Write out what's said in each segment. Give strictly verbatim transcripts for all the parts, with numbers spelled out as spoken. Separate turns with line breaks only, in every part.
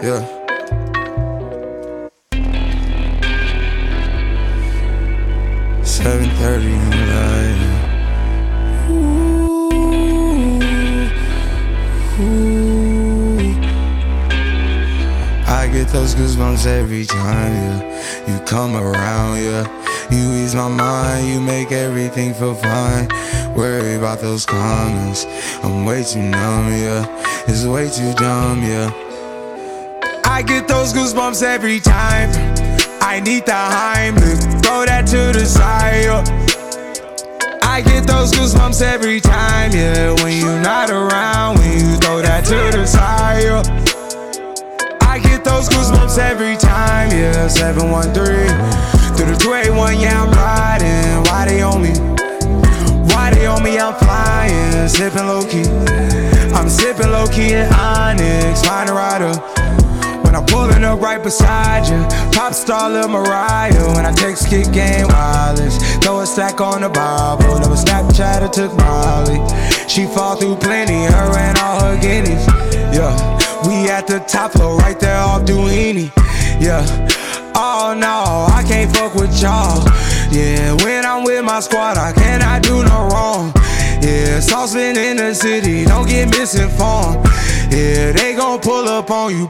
Yeah. seven thirty in the night. Ooh, ooh. I get those goosebumps every time, yeah. You come around, yeah. You ease my mind, you make everything feel fine. Worry about those comments, I'm way too numb, yeah. It's way too dumb, yeah. I get those goosebumps every time. I need the Heimlich, throw that to the side, yeah. I get those goosebumps every time, yeah. When you're not around, when you throw that to the side, yeah. I get those goosebumps every time, yeah. seven one three through the two eight one, yeah, I'm riding. Why they on me? Why they on me? I'm flying, sipping low key. I'm sipping low key at Onyx, find a rider. When I'm pulling up right beside you, pop star Lil Mariah. When I text kick game wireless, throw a stack on the Bible. Never Snapchat or took Molly. She fall through plenty, her and all her guineas. Yeah, we at the top floor, right there off Duini. Yeah, oh no, I can't fuck with y'all. Yeah, when I'm with my squad, I cannot do no wrong. Yeah, saucepan in the city, don't get misinformed. Yeah, they gon' pull up on you.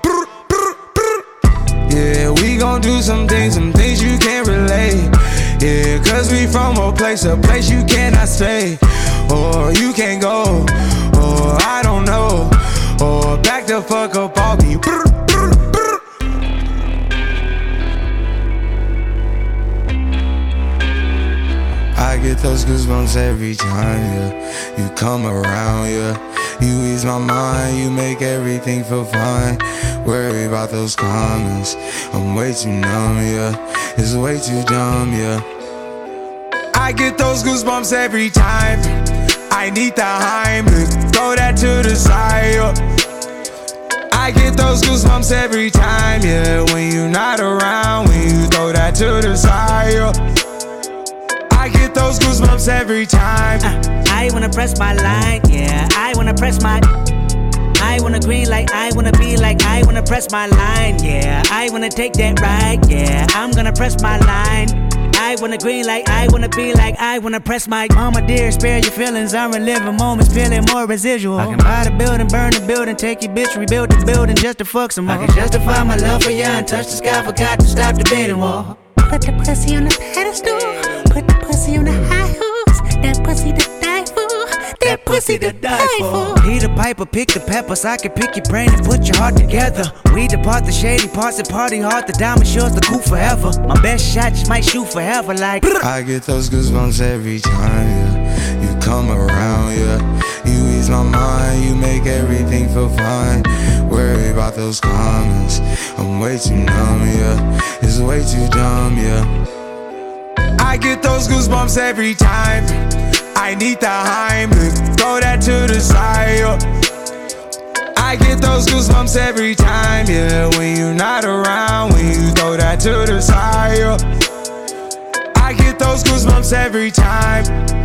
Yeah, we gon' do some things, some things you can't relate. Yeah, cause we from a place, a place you cannot stay. Or you can't go, or I don't know. Or back the fuck up off me. I get those goosebumps every time, yeah. You come around, yeah. You ease my mind, you make everything feel fine. Worry about those comments, I'm way too numb, yeah. It's way too dumb, yeah. I get those goosebumps every time. I need the Heimlich, throw that to the side, yeah. I get those goosebumps every time, yeah. When you're not around, when you throw that to the side, yeah. I get those goosebumps every time.
uh, I wanna press my line, yeah. I wanna press my I wanna green like I wanna be like I wanna press my line, yeah. I wanna take that ride, yeah. I'm gonna press my line. I wanna green like I wanna be like I wanna press my mama dear, spare your feelings. I'm reliving moments, feeling more residual. I can buy the building, burn the building, take your bitch, rebuild the building just to fuck some more. I can justify my love for you and touch the sky, forgot to stop the bidding war.
Put the pussy on the pedestal, put the pussy on the high horse. That pussy to die for, that pussy to die for.
He the piper, pick the peppers. I can pick your brain and put your heart together. We depart the shady parts and party hard. The diamond yours, the cool forever. My best shot just might shoot forever like.
I get those goosebumps every time, yeah. You come around, yeah. You ease my mind, you make everything feel fine. Worry about those comments, I'm way too numb, yeah. It's way too dumb, yeah. I get those goosebumps every time. I need the Heimlich, throw that to the side, yeah. I get those goosebumps every time, yeah. When you're not around, when you throw that to the side, yeah. I get those goosebumps every time.